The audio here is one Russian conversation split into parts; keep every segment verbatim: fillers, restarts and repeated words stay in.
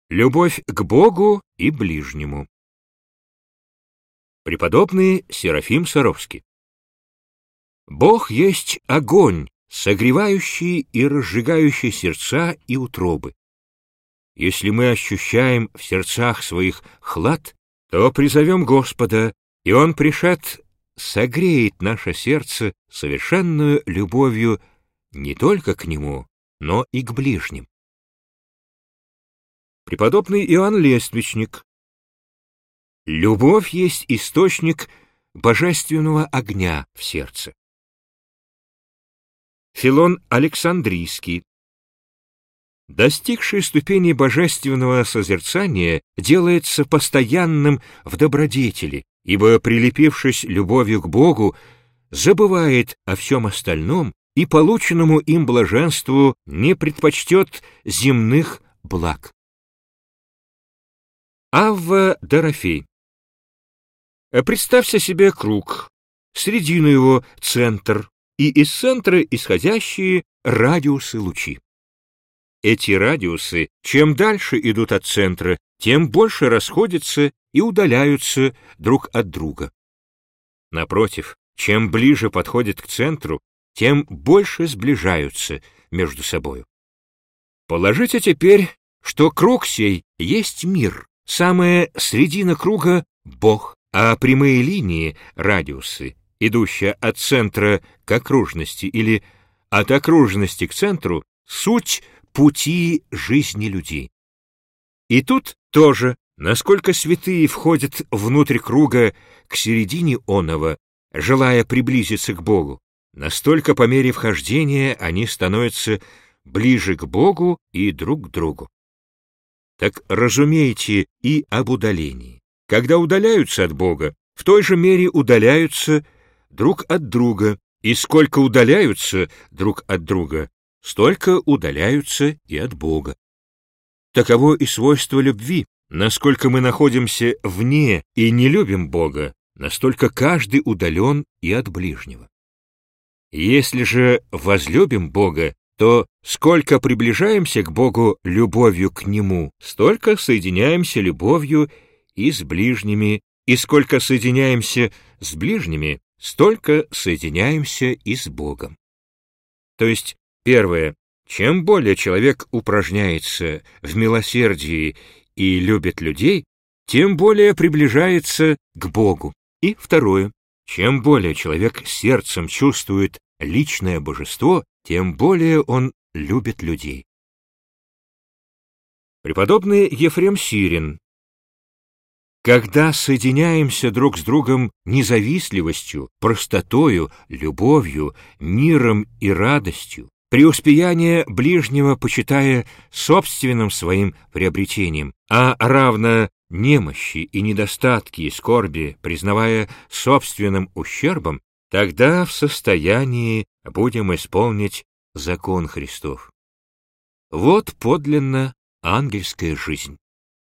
Любовь к Богу и ближнему. Преподобный Серафим Саровский. Бог есть огонь, согревающий и разжигающий сердца и утробы. Если мы ощущаем в сердцах своих хлад, то призовем Господа, и Он, пришед, согреет наше сердце совершенную любовью не только к Нему, но и к ближним. Преподобный Иоанн Лествичник. Любовь есть источник божественного огня в сердце. Филон Александрийский. Достигший ступени божественного созерцания делается постоянным в добродетели, ибо, прилепившись любовью к Богу, забывает о всем остальном и полученному им блаженству не предпочтет земных благ. Авва Дорофей. Представьте себе круг, средину его центр, и из центра исходящие радиусы лучи. Эти радиусы, чем дальше идут от центра, тем больше расходятся и удаляются друг от друга. Напротив, чем ближе подходят к центру, тем больше сближаются между собою. Положите теперь, что круг сей есть мир, самая средина круга — Бог, а прямые линии, радиусы, идущие от центра к окружности или от окружности к центру, суть пути жизни людей. И тут тоже, насколько святые входят внутрь круга к середине оного, желая приблизиться к Богу, настолько по мере вхождения они становятся ближе к Богу и друг к другу. Так разумейте и об удалении. Когда удаляются от Бога, в той же мере удаляются друг от друга, и сколько удаляются друг от друга, столько удаляются и от Бога. Таково и свойство любви. Насколько мы находимся вне и не любим Бога, настолько каждый удален и от ближнего. Если же возлюбим Бога, то сколько приближаемся к Богу любовью к Нему, столько соединяемся любовью и с ближними, и сколько соединяемся с ближними, столько соединяемся и с Богом. То есть, первое, чем более человек упражняется в милосердии и любит людей, тем более приближается к Богу. И второе, чем более человек сердцем чувствует личное божество, тем более он любит людей. Преподобный Ефрем Сирин. Когда соединяемся друг с другом независливостью, простотою, любовью, миром и радостью, преуспеяние ближнего почитая собственным своим приобретением, а равно немощи и недостатки и скорби признавая собственным ущербом, тогда в состоянии будем исполнить закон Христов. Вот подлинно ангельская жизнь.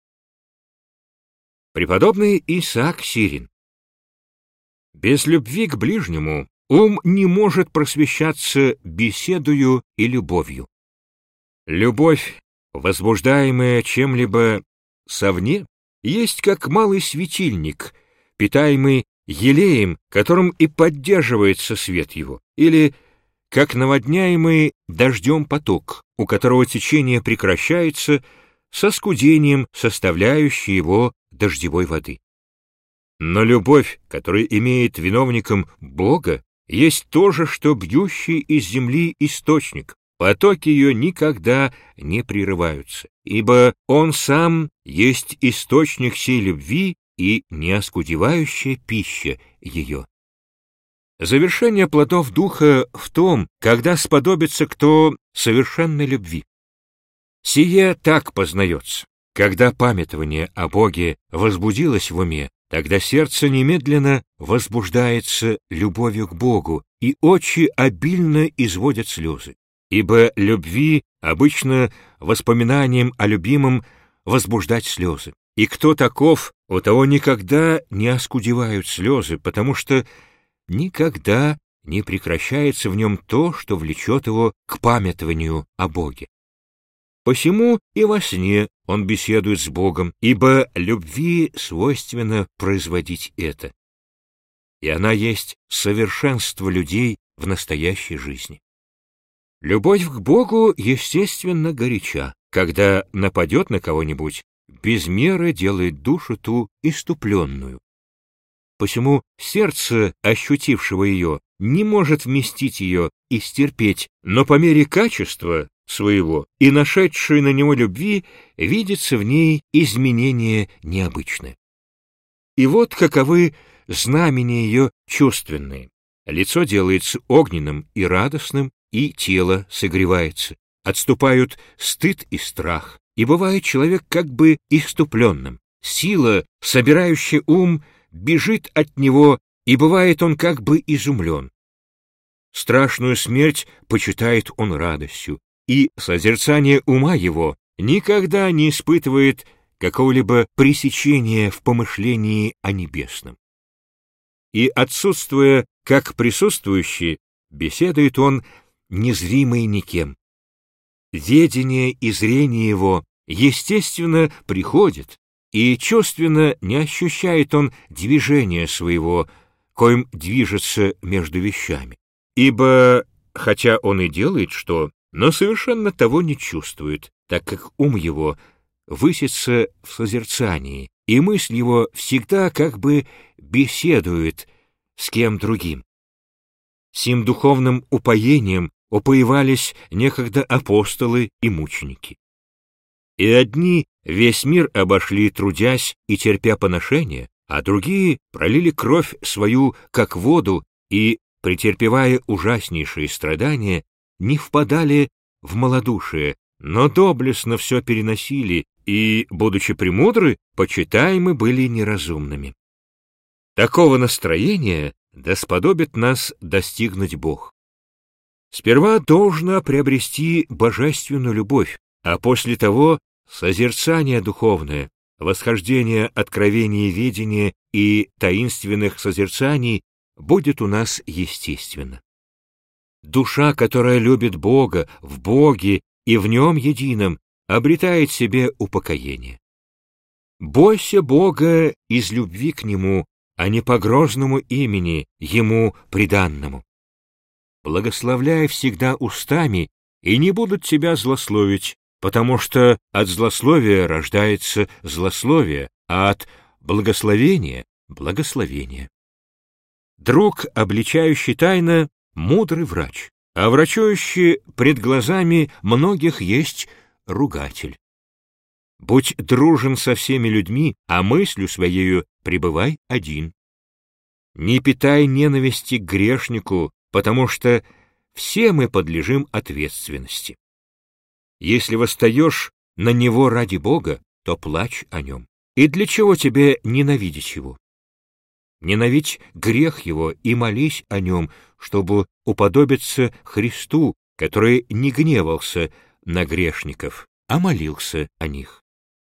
Преподобный Исаак Сирин. Без любви к ближнему ум не может просвещаться беседою и любовью. Любовь, возбуждаемая чем-либо совне, есть как малый светильник, питаемый елеем, которым и поддерживается свет его, или как наводняемый дождем поток, у которого течение прекращается со скудением составляющей его дождевой воды. Но любовь, которая имеет виновником Бога, есть то же, что бьющий из земли источник. Потоки ее никогда не прерываются, ибо Он сам есть источник сей любви и неоскудевающая пища ее. Завершение плодов Духа в том, когда сподобится кто совершенной любви. Сие так познается. Когда памятование о Боге возбудилось в уме, тогда сердце немедленно возбуждается любовью к Богу, и очи обильно изводят слезы. Ибо любви обычно воспоминанием о любимом возбуждать слезы. И кто таков, у того никогда не оскудевают слезы, потому что никогда не прекращается в нем то, что влечет его к памятованию о Боге. Посему и во сне он беседует с Богом, ибо любви свойственно производить это. И она есть совершенство людей в настоящей жизни. Любовь к Богу, естественно, горяча. Когда нападет на кого-нибудь, без меры делает душу ту иступленную. Посему сердце, ощутившего ее, не может вместить ее и стерпеть, но по мере качества своего и нашедшей на него любви видится в ней изменение необычное. И вот каковы знамения ее чувственные. Лицо делается огненным и радостным, и тело согревается. Отступают стыд и страх, и бывает человек как бы иступленным. Сила, собирающая ум, бежит от него, и бывает он как бы изумлен. Страшную смерть почитает он радостью, и созерцание ума его никогда не испытывает какого-либо пресечения в помышлении о небесном. И, отсутствуя как присутствующий, беседует он незримый никем. Ведение и зрение его, естественно, приходит, и чувственно не ощущает он движения своего, коим движется между вещами. Ибо, хотя он и делает что, но совершенно того не чувствует, так как ум его высится в созерцании, и мысль его всегда как бы беседует с кем другим. Сим духовным упоением упоевались некогда апостолы и мученики. И одни весь мир обошли, трудясь и терпя поношения, а другие пролили кровь свою, как воду, и, претерпевая ужаснейшие страдания, не впадали в малодушие, но доблестно все переносили, и, будучи премудры, почитаемы были неразумными. Такого настроения да сподобит нас достигнуть Бог. Сперва должно приобрести божественную любовь, а после того созерцание духовное, восхождение откровения видения и таинственных созерцаний будет у нас естественно. Душа, которая любит Бога, в Боге и в Нем едином, обретает себе упокоение. Бойся Бога из любви к Нему, а не по грозному имени, Ему приданному. Благословляй всегда устами, и не будут тебя злословить, потому что от злословия рождается злословие, а от благословения — благословение. Друг, обличающий тайно, мудрый врач, а врачующий пред глазами многих есть ругатель. Будь дружен со всеми людьми, а мыслью своею пребывай один. Не питай ненависти к грешнику, потому что все мы подлежим ответственности. Если восстаешь на него ради Бога, то плачь о нем. И для чего тебе ненавидеть его? Ненавидь грех его и молись о нем, чтобы уподобиться Христу, который не гневался на грешников, а молился о них.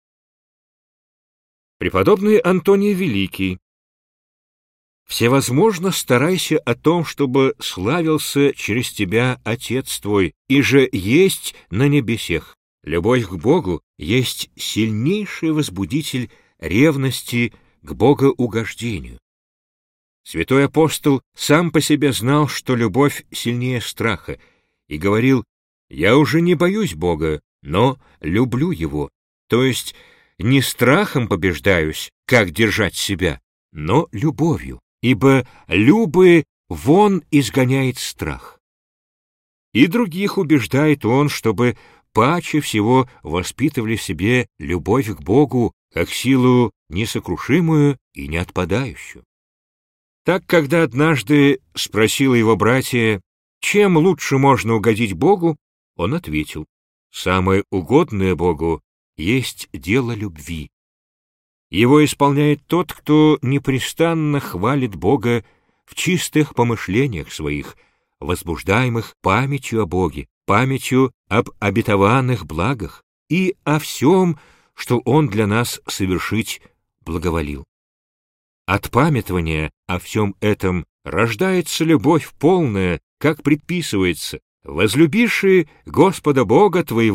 Преподобный Антоний Великий. Всевозможно старайся о том, чтобы славился через тебя Отец твой, и же есть на небесех. Любовь к Богу есть сильнейший возбудитель ревности к богоугождению. Святой апостол сам по себе знал, что любовь сильнее страха, и говорил: «Я уже не боюсь Бога, но люблю Его». То есть не страхом побеждаюсь, как держать себя, но любовью, ибо любы вон изгоняет страх. И других убеждает он, чтобы паче всего воспитывали в себе любовь к Богу как силу несокрушимую и неотпадающую. Так, когда однажды спросила его братья, чем лучше можно угодить Богу, он ответил: «Самое угодное Богу есть дело любви. Его исполняет тот, кто непрестанно хвалит Бога в чистых помышлениях своих, возбуждаемых памятью о Боге, памятью об обетованных благах и о всем, что Он для нас совершить благоволил. От памятования о всем этом рождается любовь полная, как предписывается: возлюбиши Господа Бога твоего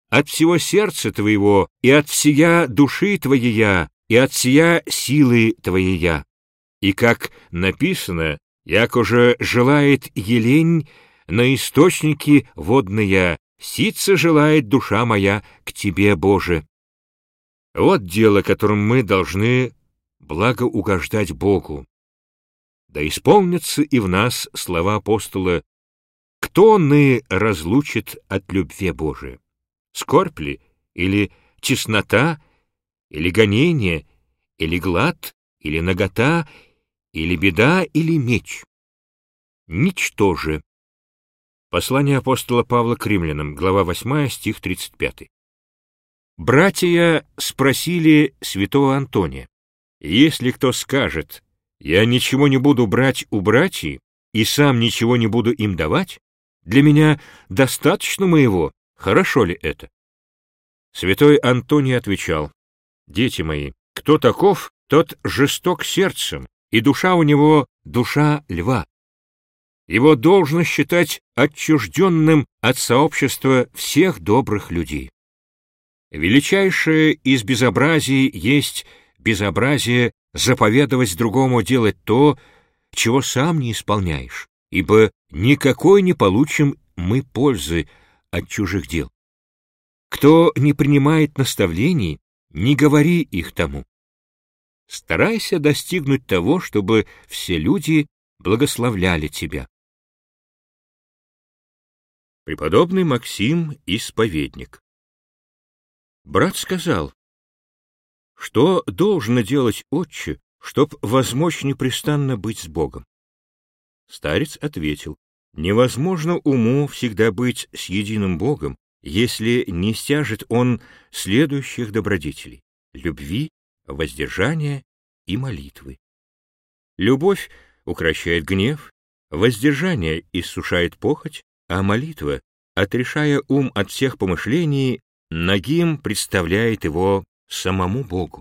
от всего сердца твоего, и от всея души твоей, и от всея силы твоей. И как написано, яко же желает елень на источники водные, сица желает душа моя к тебе, Боже. Вот дело, которым мы должны благоугождать Богу. Да исполнятся и в нас слова апостола: «Кто ны разлучит от любви Божией? Скорбь ли, или теснота, или гонение, или глад, или нагота, или беда, или меч?» Ничто же. Послание апостола Павла к римлянам, глава восьмая, стих тридцать пятый. Братья спросили святого Антония: «Если кто скажет: я ничего не буду брать у братьев, и сам ничего не буду им давать, для меня достаточно моего, хорошо ли это?» Святой Антоний отвечал: «Дети мои, кто таков, тот жесток сердцем, и душа у него душа льва. Его должно считать отчужденным от сообщества всех добрых людей. Величайшее из безобразий есть безобразие заповедовать другому делать то, чего сам не исполняешь, ибо никакой не получим мы пользы от чужих дел. Кто не принимает наставлений, не говори их тому. Старайся достигнуть того, чтобы все люди благословляли тебя». Преподобный Максим Исповедник. Брат сказал: «Что должно делать отче, чтоб возмочь непрестанно быть с Богом?» Старец ответил: «Невозможно уму всегда быть с единым Богом, если не стяжет он следующих добродетелей — любви, воздержания и молитвы. Любовь укрощает гнев, воздержание иссушает похоть, а молитва, отрешая ум от всех помышлений, нагим представляет его самому Богу.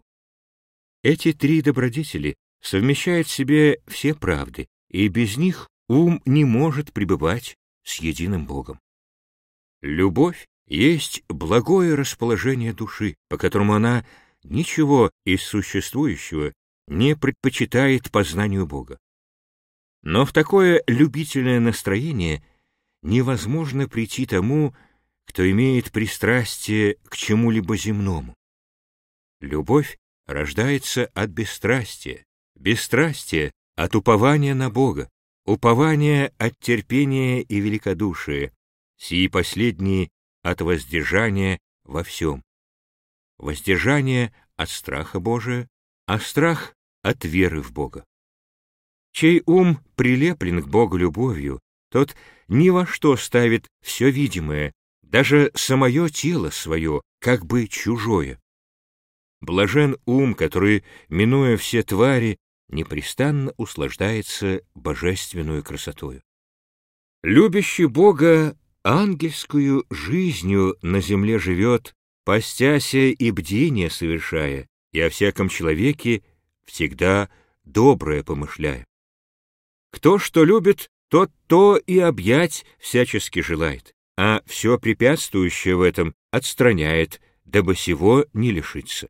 Эти три добродетели совмещают в себе все правды, и без них ум не может пребывать с единым Богом. Любовь есть благое расположение души, по которому она ничего из существующего не предпочитает познанию Бога. Но в такое любительное настроение невозможно прийти тому, кто имеет пристрастие к чему-либо земному. Любовь рождается от бесстрастия, бесстрастие от упования на Бога, упование от терпения и великодушия, сии последние от воздержания во всем. Воздержание от страха Божия, а страх от веры в Бога. Чей ум прилеплен к Богу любовью, тот ни во что ставит все видимое, даже самое тело свое, как бы чужое. Блажен ум, который, минуя все твари, непрестанно услаждается божественную красотою. Любящий Бога ангельскую жизнью на земле живет, постяся и бдение совершая, и о всяком человеке всегда доброе помышляя. Кто что любит, тот то и объять всячески желает, а все препятствующее в этом отстраняет, дабы сего не лишиться.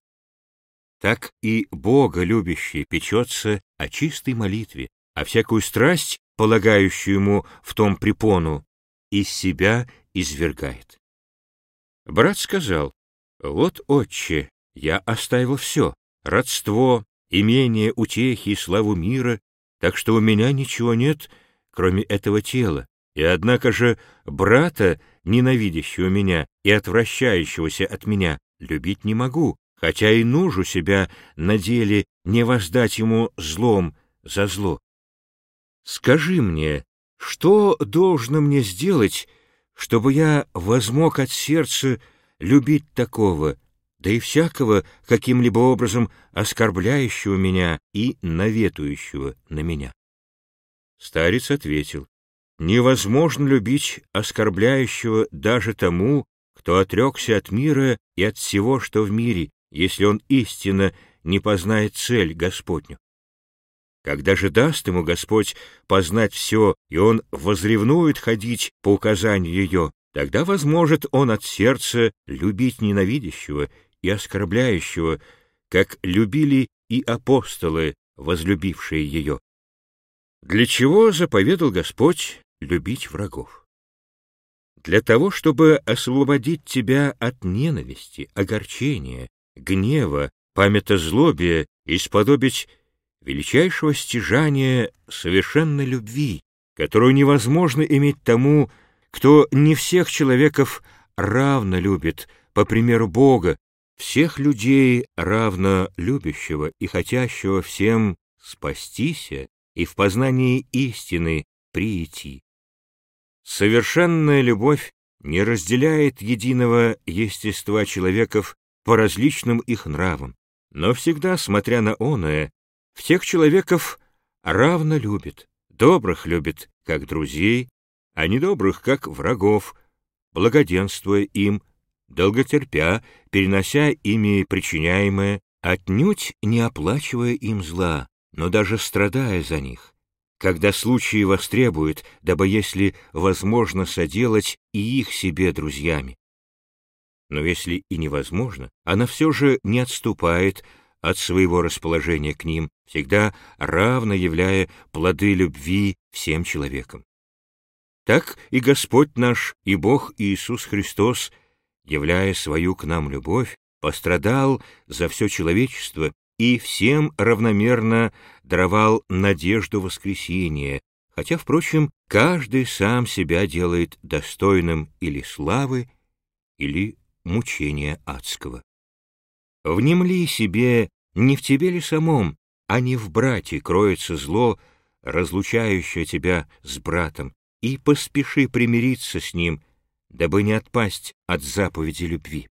Так и Бога любящий печется о чистой молитве, а всякую страсть, полагающую ему в том препону, из себя извергает. Брат сказал: «Вот, отче, я оставил все, родство, имение, утехи и славу мира, так что у меня ничего нет, кроме этого тела, и однако же брата, ненавидящего меня и отвращающегося от меня, любить не могу, хотя и нужу себя на деле не воздать ему злом за зло. Скажи мне, что должно мне сделать, чтобы я возмог от сердца любить такого, да и всякого каким-либо образом оскорбляющего меня и наветующего на меня?» Старец ответил: «Невозможно любить оскорбляющего даже тому, кто отрекся от мира и от всего, что в мире, если он истинно не познает цель Господню. Когда же даст ему Господь познать все, и он возревнует ходить по указанию ее, Тогда возможет он от сердца любить ненавидящего и оскорбляющего, как любили и апостолы, возлюбившие ее. Для чего заповедал Господь любить врагов? Для того, чтобы освободить тебя от ненависти, огорчения, гнева, памятозлобия и сподобить величайшего стяжания совершенной любви, которую невозможно иметь тому, кто не всех человеков равно любит, по примеру Бога, всех людей равно любящего и хотящего всем спастися и в познании истины прийти. Совершенная любовь не разделяет единого естества человеков по различным их нравам, но всегда, смотря на оное, всех человеков равно любит, добрых любит, как друзей, а недобрых, как врагов, благоденствуя им, долготерпя, перенося ими причиняемое, отнюдь не оплачивая им зла, но даже страдая за них, когда случай востребует, дабы, если возможно, соделать и их себе друзьями. Но если и невозможно, она все же не отступает от своего расположения к ним, всегда равно являя плоды любви всем человекам. Так и Господь наш, и Бог Иисус Христос, являя свою к нам любовь, пострадал за все человечество и всем равномерно даровал надежду воскресения, хотя, впрочем, каждый сам себя делает достойным или славы, или мучения адского. Внемли себе, не в тебе ли самом, а не в брате кроется зло, разлучающее тебя с братом, и поспеши примириться с ним, дабы не отпасть от заповеди любви.